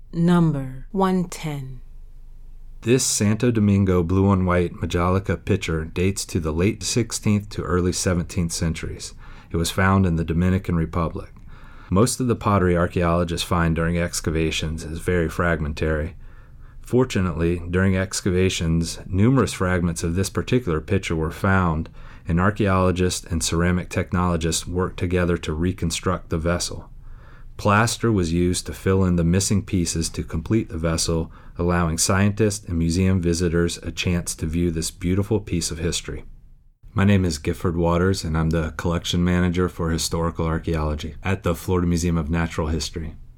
Number 110. This Santo Domingo blue and white Majolica pitcher dates to the late 16th to early 17th centuries. It was found in the Dominican Republic. Most of the pottery archaeologists find during excavations is very fragmentary. Fortunately, during excavations, numerous fragments of this particular pitcher were found, and archaeologists and ceramic technologists worked together to reconstruct the vessel. Plaster was used to fill in the missing pieces to complete the vessel, allowing scientists and museum visitors a chance to view this beautiful piece of history. My name is Gifford Waters, and I'm the collection manager for historical archaeology at the Florida Museum of Natural History.